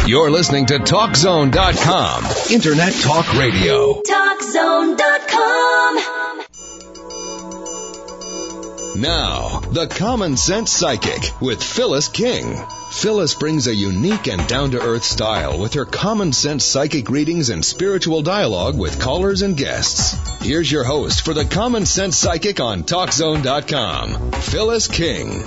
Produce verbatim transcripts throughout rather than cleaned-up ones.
You're listening to Talk Zone dot com, Internet Talk Radio. Talk Zone dot com. Now, the Common Sense Psychic with Phyllis King. Phyllis brings a unique and down-to-earth style with her Common Sense Psychic readings and spiritual dialogue with callers and guests. Here's your host for the Common Sense Psychic on Talk Zone dot com, Phyllis King.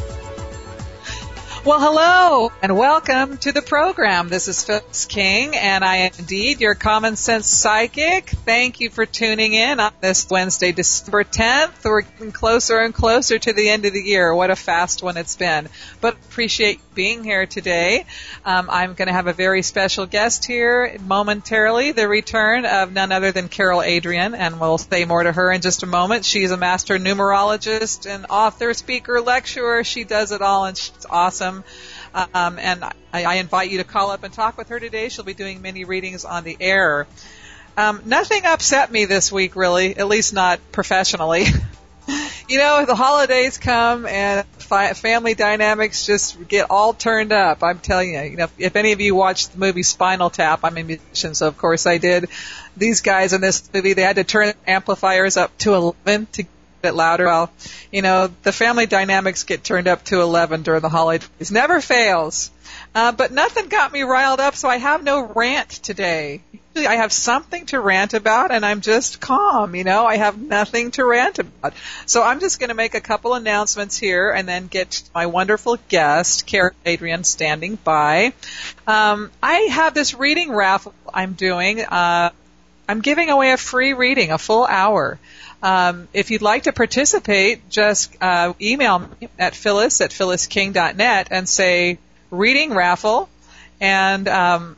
Well, hello, and welcome to the program. This is Phyllis King, and I am indeed your Common Sense Psychic. Thank you for tuning in on this Wednesday, December tenth. We're getting closer and closer to the end of the year. What a fast one it's been. But appreciate being here today. Um, I'm going to have a very special guest here momentarily, the return of none other than Carol Adrian, and we'll say more to her in just a moment. She's a master numerologist and author, speaker, lecturer. She does it all, and she's awesome. Um, and I, I invite you to call up and talk with her today. She'll be doing many readings on the air. Um, nothing upset me this week, really, at least not professionally. You know, the holidays come and fi- family dynamics just get all turned up. I'm telling you, you know, if, if any of you watched the movie Spinal Tap, I'm a musician, so of course I did. These guys in this movie, they had to turn amplifiers up to eleven to bit louder. Well, you know, the family dynamics get turned up to eleven during the holidays. Never fails. Uh, but nothing got me riled up, so I have no rant today. Usually I have something to rant about, and I'm just calm, you know. I have nothing to rant about. So I'm just going to make a couple announcements here and then get my wonderful guest, Carol Adrian, standing by. Um, I have this reading raffle I'm doing. Uh, I'm giving away a free reading, a full hour. Um, if you'd like to participate, just uh, email me at Phyllis at Phyllis King dot net and say reading raffle, and um,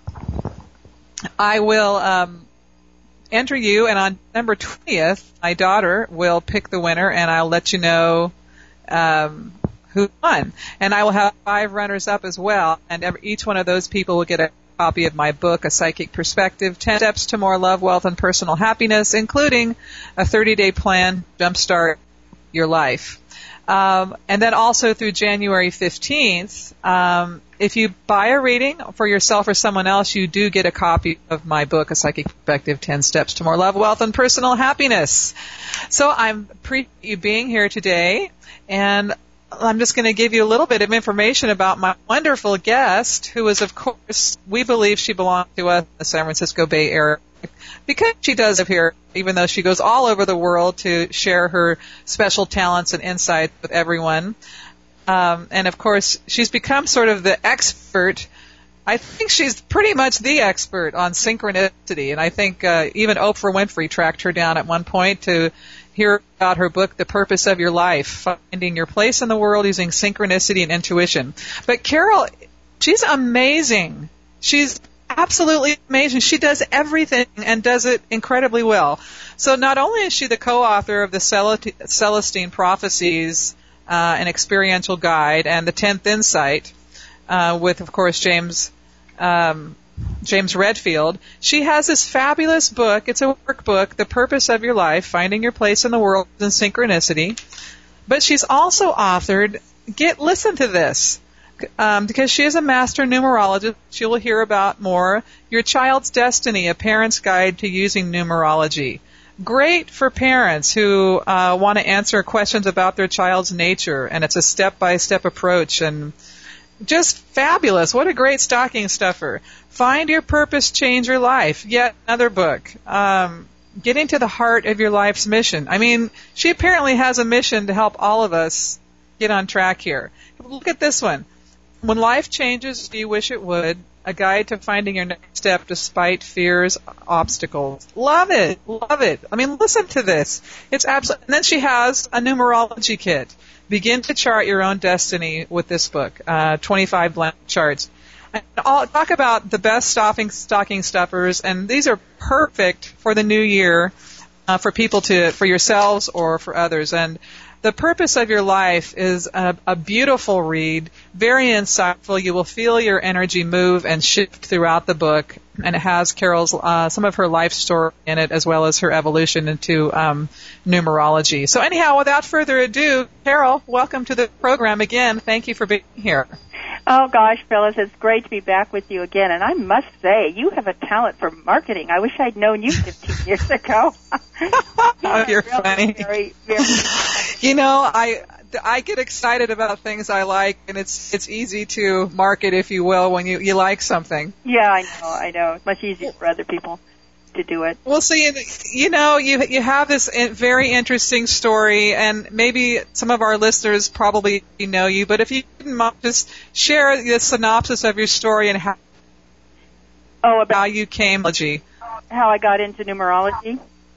I will um, enter you. And on December twentieth, my daughter will pick the winner, and I'll let you know um, who won. And I will have five runners-up as well, and every, each one of those people will get a copy of my book, A Psychic Perspective, ten Steps to More Love, Wealth, and Personal Happiness, including a thirty-day plan to jumpstart your life. Um, and then also through January fifteenth, um, if you buy a reading for yourself or someone else, you do get a copy of my book, A Psychic Perspective, ten Steps to More Love, Wealth, and Personal Happiness. So I'm appreciate you being here today, and I'm just going to give you a little bit of information about my wonderful guest, who is, of course, we believe she belongs to us in the San Francisco Bay Area because she does live here, even though she goes all over the world to share her special talents and insights with everyone. Um, and, of course, she's become sort of the expert. I think she's pretty much the expert on synchronicity, and I think uh, even Oprah Winfrey tracked her down at one point to hear about her book, The Purpose of Your Life, Finding Your Place in the World Using Synchronicity and Intuition. But Carol, she's amazing. She's absolutely amazing. She does everything and does it incredibly well. So not only is she the co-author of the Celestine Prophecies, uh, an experiential guide, and the tenth Insight, uh, with, of course, James um James Redfield, she has this fabulous book. It's a workbook, The Purpose of Your Life, Finding Your Place in the World in Synchronicity. But she's also authored, get listen to this, um, because she is a master numerologist. She will hear about more. Your Child's Destiny, A Parent's Guide to Using Numerology. Great for parents who uh, want to answer questions about their child's nature, and it's a step-by-step approach, and just fabulous. What a great stocking stuffer. Find Your Purpose, Change Your Life. Yet another book. Um, getting to the heart of your life's mission. I mean, she apparently has a mission to help all of us get on track here. Look at this one. When life changes, you wish it would. A guide to finding your next step despite fears, obstacles. Love it. Love it. I mean, listen to this. It's absolutely. And then she has a numerology kit. Begin to chart your own destiny with this book, uh, twenty-five blank charts. And I'll talk about the best stocking, stocking stuffers, and these are perfect for the new year, uh, for people to, for yourselves or for others. And The Purpose of Your Life is a, a beautiful read, very insightful. You will feel your energy move and shift throughout the book, and it has Carol's uh, some of her life story in it, as well as her evolution into um, numerology. So anyhow, without further ado, Carol, welcome to the program again. Thank you for being here. Oh, gosh, Phyllis, it's great to be back with you again. And I must say, you have a talent for marketing. I wish I'd known you fifteen years ago. Oh, you're really funny. Very, very you know, I I get excited about things I like, and it's it's easy to market, if you will, when you, you like something. Yeah, I know, I know. It's much easier for other people to do it. Well, see, you know, you you have this very interesting story, and maybe some of our listeners probably know you, but if you didn't mind, just share the synopsis of your story and how, oh, about how you came. How I got into numerology?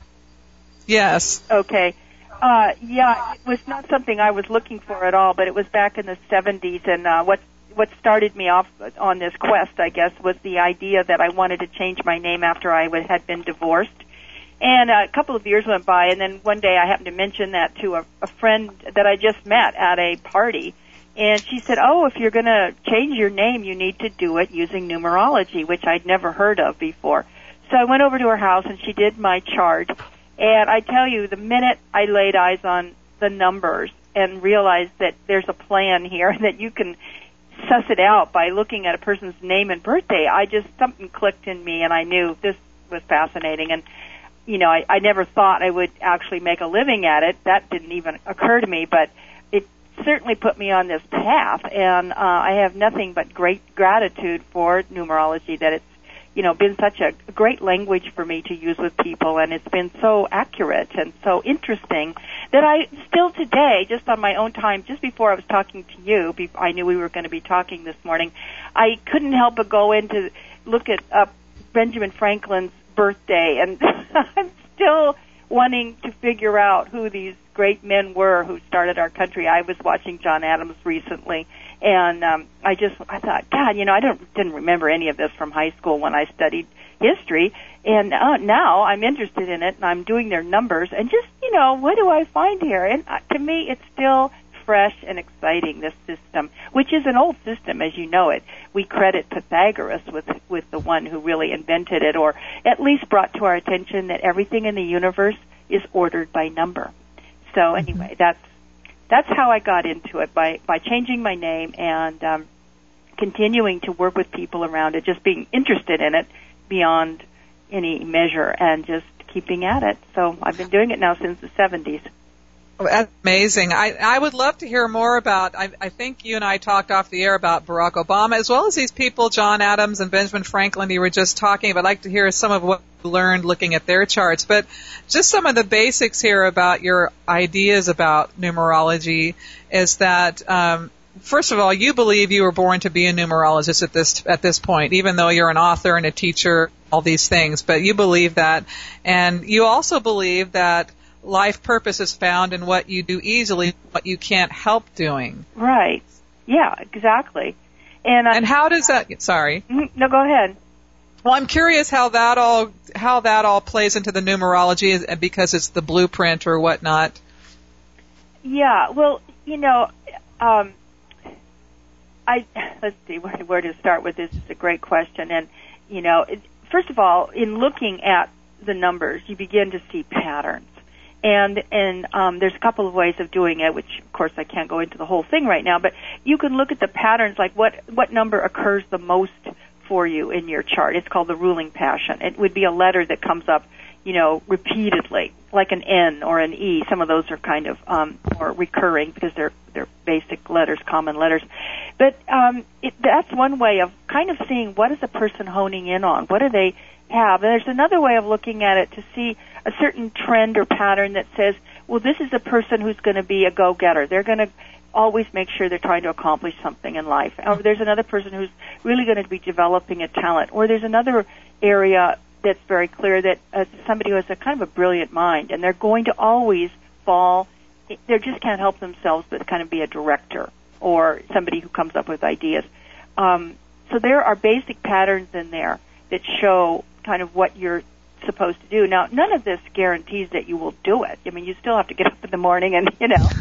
Yes. Okay. Uh, yeah, it was not something I was looking for at all, but it was back in the seventies, and uh, what what started me off on this quest, I guess, was the idea that I wanted to change my name after I would, had been divorced. And uh, a couple of years went by, and then one day I happened to mention that to a, a friend that I just met at a party, and she said, oh, if you're going to change your name, you need to do it using numerology, which I'd never heard of before. So I went over to her house, and she did my chart, and I tell you, the minute I laid eyes on the numbers and realized that there's a plan here, that you can suss it out by looking at a person's name and birthday, I just, something clicked in me, and I knew this was fascinating. And, you know, I, I never thought I would actually make a living at it. That didn't even occur to me, but it certainly put me on this path, and uh, I have nothing but great gratitude for numerology, that it's, you know, been such a great language for me to use with people, and it's been so accurate and so interesting that I still today, just on my own time, just before I was talking to you, I knew we were going to be talking this morning, I couldn't help but go in to look at uh, Benjamin Franklin's birthday, and I'm still wanting to figure out who these great men were who started our country. I was watching John Adams recently, and um, I just, I thought, God, you know, I don't, didn't remember any of this from high school when I studied history, and uh, now I'm interested in it, and I'm doing their numbers, and just, you know, what do I find here? And uh, to me, it's still fresh and exciting, this system, which is an old system, as you know it. We credit Pythagoras with with the one who really invented it, or at least brought to our attention that everything in the universe is ordered by number. So anyway, mm-hmm. that's that's how I got into it, by, by changing my name and um, continuing to work with people around it, just being interested in it beyond any measure and just keeping at it. So I've been doing it now since the seventies. Oh, that's amazing. I, I would love to hear more about, I, I think you and I talked off the air about Barack Obama, as well as these people, John Adams and Benjamin Franklin, you were just talking about. I'd like to hear some of what you learned looking at their charts. But just some of the basics here about your ideas about numerology is that, um, first of all, you believe you were born to be a numerologist at this at this point, even though you're an author and a teacher, all these things. But you believe that. And you also believe that life purpose is found in what you do easily, what you can't help doing. Right. Yeah, exactly. And I, and how does that? Sorry. No, go ahead. Well, I'm curious how that all how that all plays into the numerology, because it's the blueprint or whatnot. Yeah. Well, you know, um, I let's see where, where to start with this. It's a great question, and you know, it, first of all, in looking at the numbers, you begin to see patterns. And and um, there's a couple of ways of doing it, which, of course, I can't go into the whole thing right now, but you can look at the patterns, like what, what number occurs the most for you in your chart. It's called the ruling passion. It would be a letter that comes up, you know, repeatedly, like an N or an E. Some of those are kind of um, more recurring because they're they're basic letters, common letters. But um, it, that's one way of kind of seeing what is a person honing in on. What do they have? And there's another way of looking at it to see a certain trend or pattern that says, well, this is a person who's going to be a go-getter. They're going to always make sure they're trying to accomplish something in life. Or there's another person who's really going to be developing a talent. Or there's another area that's very clear that uh, somebody who has a kind of a brilliant mind, and they're going to always fall, they just can't help themselves but kind of be a director or somebody who comes up with ideas. Um, so there are basic patterns in there that show kind of what you're supposed to do. Now, none of this guarantees that you will do it. I mean, you still have to get up in the morning and, you know,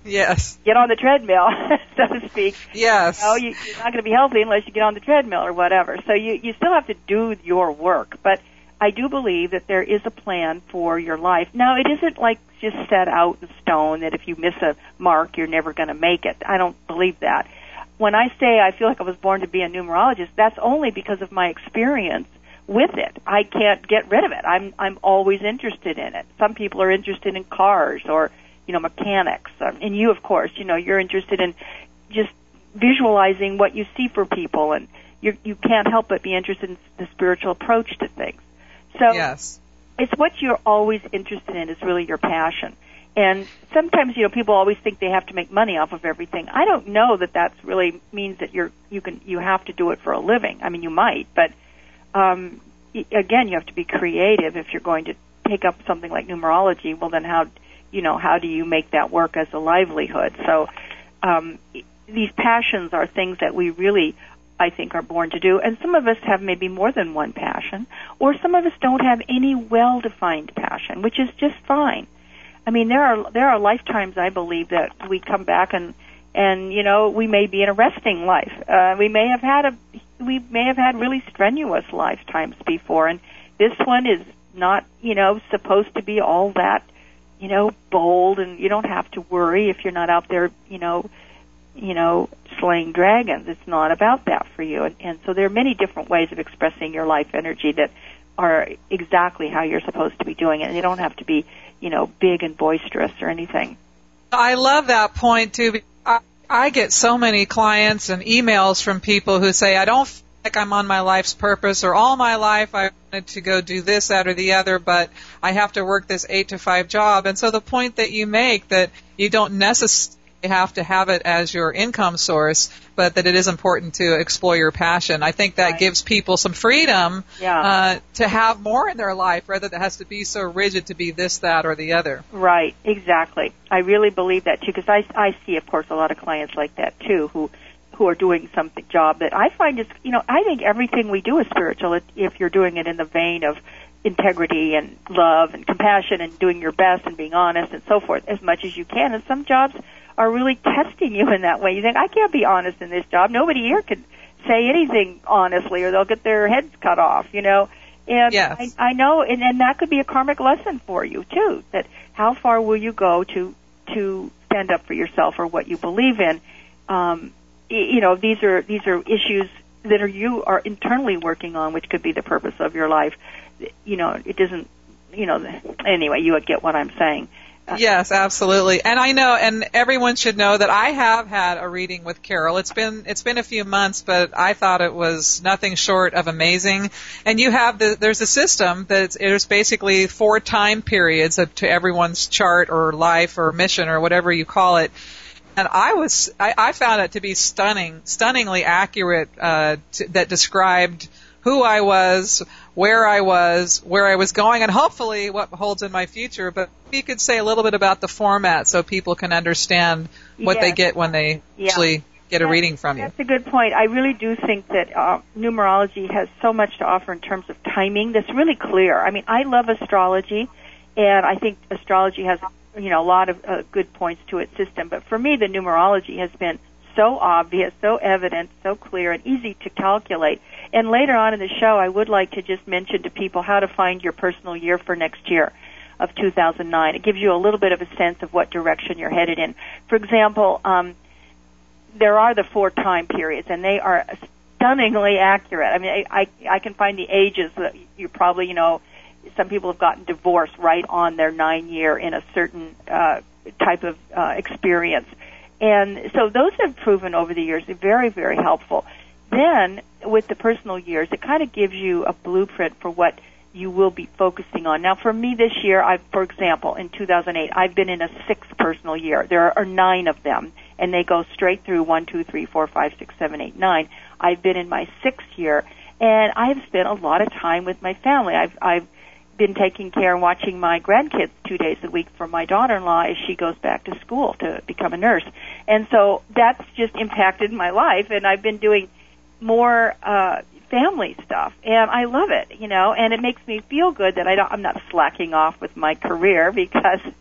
Yes. Get on the treadmill, so to speak. Yes. You know, you, you're not going to be healthy unless you get on the treadmill or whatever. So you, you still have to do your work. But I do believe that there is a plan for your life. Now, it isn't like just set out in stone that if you miss a mark, you're never going to make it. I don't believe that. When I say I feel like I was born to be a numerologist, that's only because of my experience with it. I can't get rid of it. I'm I'm always interested in it. Some people are interested in cars or, you know, mechanics. Um, and you, of course, you know, you're interested in just visualizing what you see for people, and you you can't help but be interested in the spiritual approach to things. So yes. It's what you're always interested in is really your passion. And sometimes, you know, people always think they have to make money off of everything. I don't know that that really means that you're you can you have to do it for a living. I mean, you might, but um, again, you have to be creative if you're going to take up something like numerology. Well, then how you know how do you make that work as a livelihood? So um, these passions are things that we really, I think, are born to do. And some of us have maybe more than one passion, or some of us don't have any well-defined passion, which is just fine. I mean, there are there are lifetimes, I believe, that we come back and and you know we may be in a resting life. Uh, we may have had a we may have had really strenuous lifetimes before, and this one is not you know supposed to be all that you know bold, and you don't have to worry if you're not out there you know you know slaying dragons. It's not about that for you, and, and so there are many different ways of expressing your life energy that are exactly how you're supposed to be doing it, and they don't have to be you know, big and boisterous or anything. I love that point, too. I, I get so many clients and emails from people who say, I don't feel like I'm on my life's purpose, or all my life I wanted to go do this, that, or the other, but I have to work this eight to five job. And so the point that you make that you don't necessarily have to have it as your income source, but that it is important to explore your passion. I think that right. gives people some freedom yeah. uh, to have more in their life, rather than it has to be so rigid to be this, that, or the other. Right, exactly. I really believe that, too, because I, I see, of course, a lot of clients like that, too, who who are doing something job that I find is, you know, I think everything we do is spiritual if you're doing it in the vein of integrity and love and compassion and doing your best and being honest and so forth as much as you can. And some jobs are really testing you in that way. You think, I can't be honest in this job. Nobody here can say anything honestly or they'll get their heads cut off, you know. And yes. I, I know, and, and that could be a karmic lesson for you, too, that how far will you go to to stand up for yourself or what you believe in. Um, you know, these are these are issues that are you are internally working on, which could be the purpose of your life. You know, it doesn't, you know, anyway, you would get what I'm saying. Yes, absolutely. And I know, and everyone should know that I have had a reading with Carol. It's been it's been a few months, but I thought it was nothing short of amazing. And you have the there's a system that there's basically four time periods to everyone's chart or life or mission or whatever you call it. And I was I, I found it to be stunning, stunningly accurate. Uh, to, that described who I was, where I was, where I was going, and hopefully what holds in my future. But you could say a little bit about the format so people can understand what yes. they get when they yeah. actually get a that's, reading from you. That's a good point. I really do think that uh, numerology has so much to offer in terms of timing that's really clear. I mean, I love astrology, and I think astrology has, you know, a lot of uh, good points to its system. But for me, the numerology has been so obvious, so evident, so clear, and easy to calculate. And later on in the show, I would like to just mention to people how to find your personal year for next year of two thousand nine. It gives you a little bit of a sense of what direction you're headed in. For example, um, there are the four time periods, and they are stunningly accurate. I mean, I, I, I can find the ages that you probably, you know, some people have gotten divorced right on their nine year in a certain uh, type of uh, experience. And so those have proven over the years to be very, very helpful. Then, with the personal years, it kind of gives you a blueprint for what you will be focusing on. Now, for me this year, I, for example, in two thousand eight, I've been in a sixth personal year. There are nine of them, and they go straight through one, two, three, four, five, six, seven, eight, nine. I've been in my sixth year, and I've spent a lot of time with my family. I've, I've been taking care and watching my grandkids two days a week for my daughter-in-law as she goes back to school to become a nurse. And so that's just impacted my life, and I've been doing more uh, family stuff, and I love it, you know, and it makes me feel good that I don't, I'm not slacking off with my career because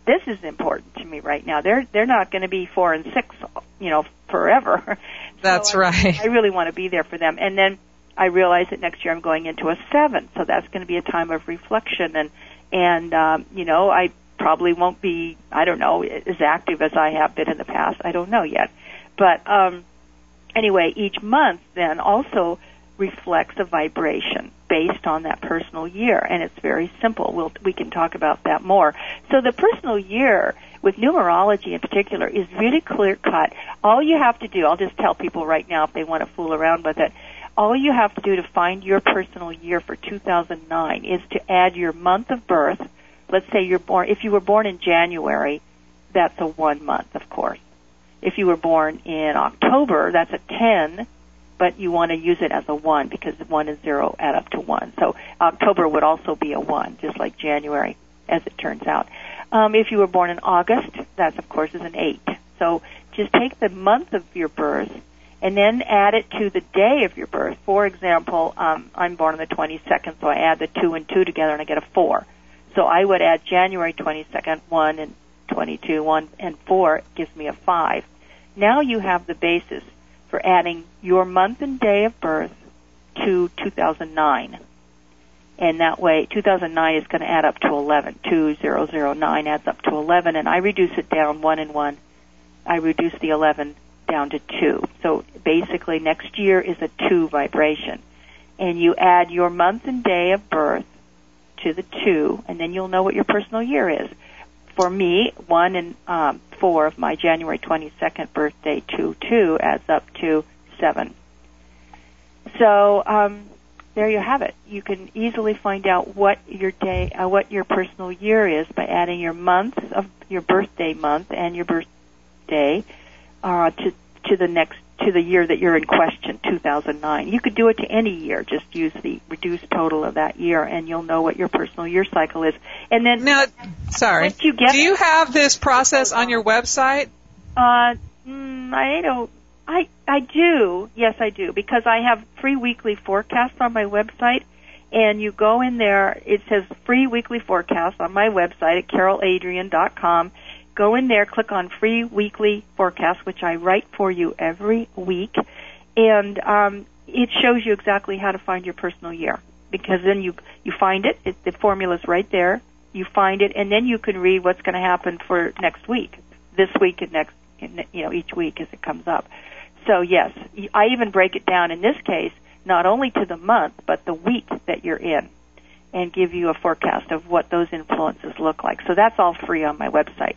this is important to me right now. They're they're not going to be four and six, you know, forever. That's so right. I, I really want to be there for them. And then I realize that next year I'm going into a seven, so that's going to be a time of reflection. And and um, you know, I probably won't be, I don't know, as active as I have been in the past. I don't know yet. But um, anyway, each month then also reflects a vibration based on that personal year, and it's very simple. We'll, we can talk about that more. So the personal year, with numerology in particular, is really clear-cut. All you have to do, I'll just tell people right now if they want to fool around with it, all you have to do to find your personal year for two thousand nine is to add your month of birth. Let's say you're born, if you were born in January, that's a one month, of course. If you were born in October, that's a ten, but you want to use it as a one because one and zero add up to one. So October would also be a one, just like January, as it turns out. Um, if you were born in August, that, of course, is an eight. So just take the month of your birth and then add it to the day of your birth. For example, um, I'm born on the twenty-second, so I add the two and two together and I get a four. So I would add January twenty-second, one, and twenty-two, one, and four gives me a five. Now you have the basis for adding your month and day of birth to two thousand nine. And that way, two thousand nine is going to add up to eleven. two thousand nine adds up to eleven, and I reduce it down one and one. I reduce the eleven down to two. So basically, next year is a two vibration. And you add your month and day of birth to the two, and then you'll know what your personal year is. For me, one and um, four of my January twenty-second birthday, two, two, adds up to seven. So um, there you have it. You can easily find out what your day, uh, what your personal year is by adding your month of your birthday month and your birthday uh, to to the next to the year that you're in question, two thousand nine. You could do it to any year. Just use the reduced total of that year, and you'll know what your personal year cycle is. And then, now, sorry, you get do you have this process on your website? Uh, mm, I don't. I I do. Yes, I do, because I have free weekly forecasts on my website. And you go in there. It says free weekly forecast on my website at carol adrian dot com. Go in there, click on free weekly forecast, which I write for you every week, and um, it shows you exactly how to find your personal year. Because then you you find it, it the formula's right there. You find it, and then you can read what's going to happen for next week, this week, and next, you know, each week as it comes up. So yes, I even break it down in this case not only to the month but the week that you're in, and give you a forecast of what those influences look like. So that's all free on my website.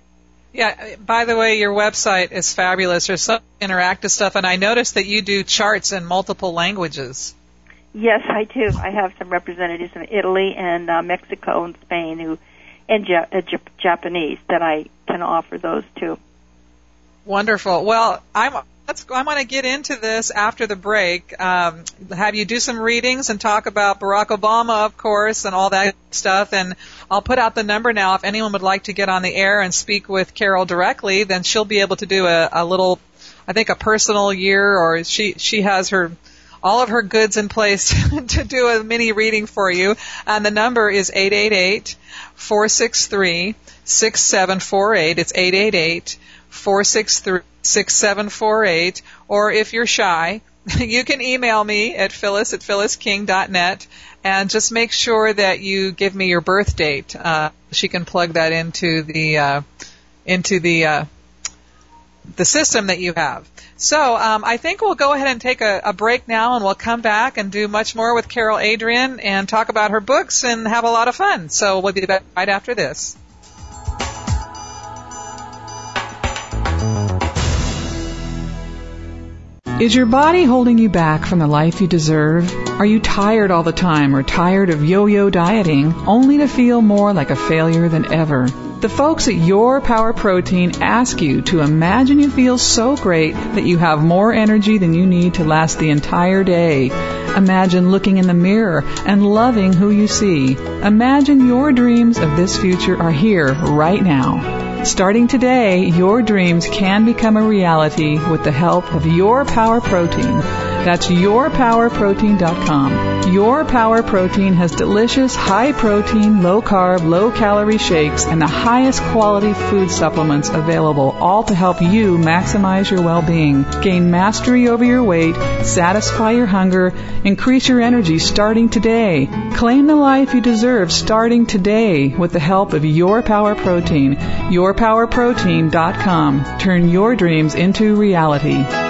Yeah, by the way, your website is fabulous. There's some interactive stuff, and I noticed that you do charts in multiple languages. Yes, I do. I have some representatives from Italy and uh, Mexico and Spain who, and ja- uh, J- Japanese that I can offer those to. Wonderful. Well, I'm let's I'm going to get into this after the break. Um, have you do some readings and talk about Barack Obama, of course, and all that stuff. And I'll put out the number now. If anyone would like to get on the air and speak with Carol directly, then she'll be able to do a, a little, I think, a personal year, or she she has her all of her goods in place to do a mini reading for you. And the number is eight eight eight, four six three, six seven four eight. It's eight eight eight, four six three, six seven four eight. Or if you're shy, you can email me at phyllis at phyllis king dot net, and just make sure that you give me your birth date. Uh, she can plug that into the uh, into the uh, the system that you have. So um, I think we'll go ahead and take a, a break now, and we'll come back and do much more with Carol Adrian and talk about her books and have a lot of fun. So we'll be back right after this. Is your body holding you back from the life you deserve? Are you tired all the time or tired of yo-yo dieting only to feel more like a failure than ever? The folks at Your Power Protein ask you to imagine you feel so great that you have more energy than you need to last the entire day. Imagine looking in the mirror and loving who you see. Imagine your dreams of this future are here right now. Starting today, your dreams can become a reality with the help of Your Power Protein. That's your power protein dot com. Your Power Protein has delicious, high-protein, low-carb, low-calorie shakes and the highest quality food supplements available, all to help you maximize your well-being, gain mastery over your weight, satisfy your hunger, increase your energy starting today. Claim the life you deserve starting today with the help of Your Power Protein. your power protein dot com. Turn your dreams into reality.